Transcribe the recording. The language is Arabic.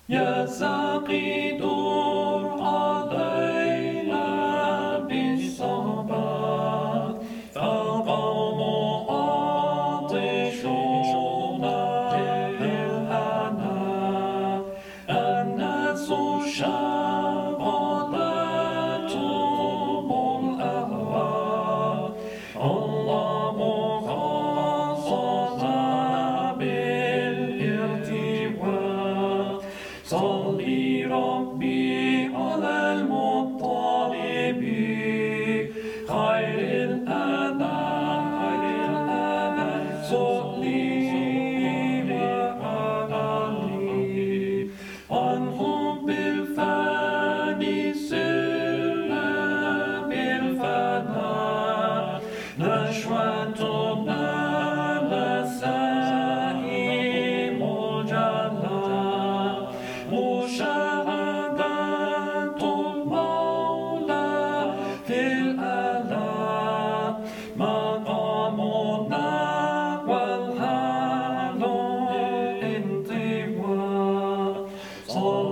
يا ساقي دور علينا بالصباح فالقوم عاطشون للهنا الناس شغلتهم الأهواء الله خصصنا بالارتواء صلي ربي على المطلب خير الأنام صلي عليه عن حب الفاني سرنا بالفناء نشوتنا لسائم جلا مشاهدة المولى في الآلام مقامنا والحال انطواء